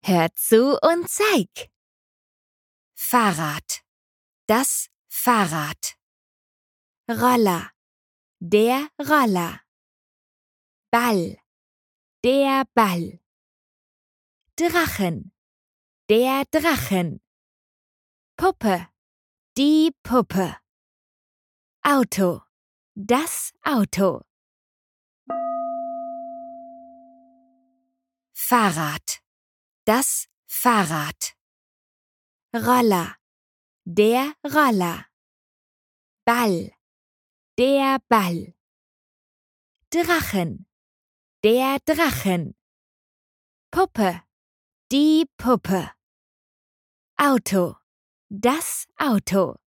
Hör zu und zeig. Fahrrad, das Fahrrad. Roller, der Roller. Ball, der Ball. Drachen, der Drachen. Puppe, die Puppe. Auto, das Auto. Fahrrad, das Fahrrad. Roller, der Roller. Ball, der Ball. Drachen, der Drachen. Puppe, die Puppe. Auto, das Auto.